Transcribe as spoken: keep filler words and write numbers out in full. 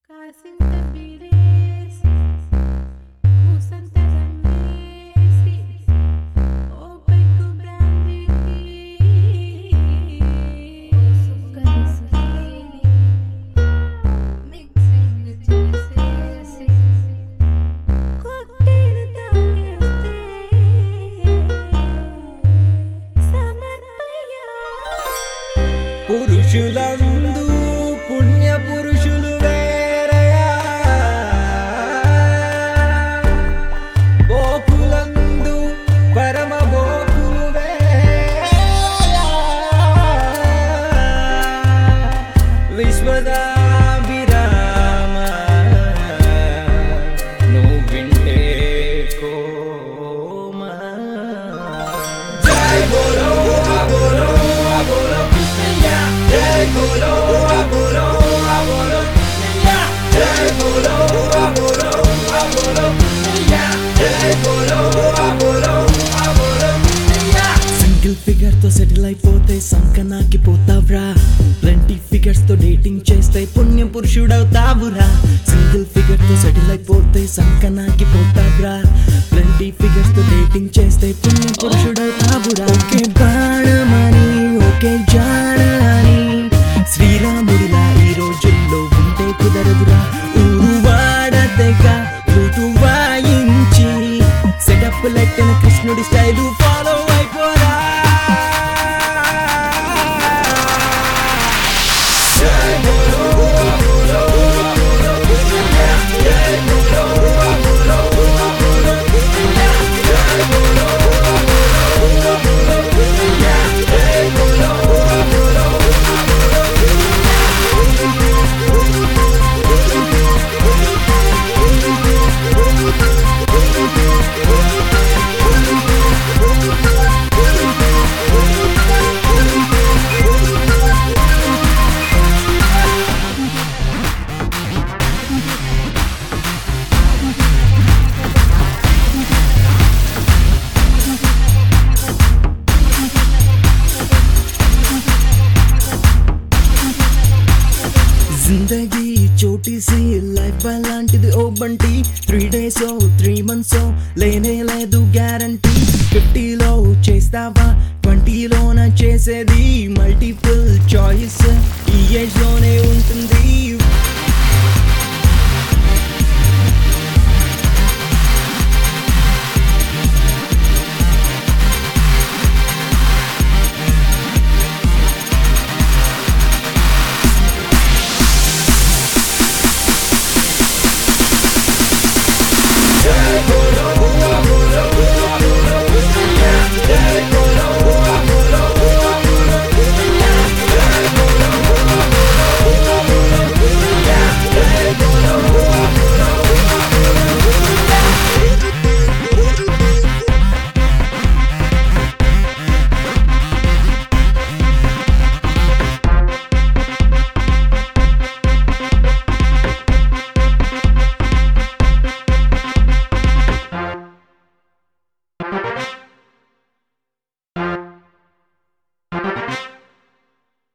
కాసింత బిరేసి కూసంత రంగేసి ఓ పెగ్గు బ్రాందీకి ఓ సుక్కని సుఖేని మిక్సింగ్ చేసేసి కాక్టైల్ తాగేస్తే సమర్పయ పురుషులందు పుణ్య పురుషులు వేరయా గోకులందు పరమ గోకులు వేరయా విశ్వదాభిరామ నువ్వు వింటే కోమా జై బోలో బోలో బోలో జై బోలో బోలో బోలో జై బోలో బోలో బోలో జై బోలో బోలో బోలో సింగిల్ ఫిగర్ తో సెటిల్ అయిపోతే సంకనాకి పోతావ్రా ప్lenty ఫిగర్స్ తో డేటింగ్ చేస్తే పుణ్య పురుషుడవుతావురా సింగిల్ ఫిగర్ తో సెటిల్ అయిపోతే సంకనాకి పోతావ్రా ప్lenty ఫిగర్స్ తో డేటింగ్ చేస్తే పుణ్య పురుషుడవుతావురా ఓకే బాణమని ఓకే జాడని శ్రీరాముడిలా ఈ రోజుల్లో ఉంటే కుదరదురా ఊరు వాడతెగా ఋతు వాయించి సెటప్ లెక్కన కృష్ణుడి స్టైలు ఫాలో అయిపోరా జై బోలో బోలో బోలో జై బోలో బోలో బోలో జై బోలో బోలో బోలో జై బోలో బోలో జిందగీ చోటీసి లైఫ్ అలాంటిది ఓ Bunty three days three months లేనే లేదు గ్యారంటీ ఫిఫ్టీలో చేస్తావా ట్వంటీలోన చేసేది మల్టిపుల్ చాయిస్ ఈ ఏజ్ లోనే ఉంటుంది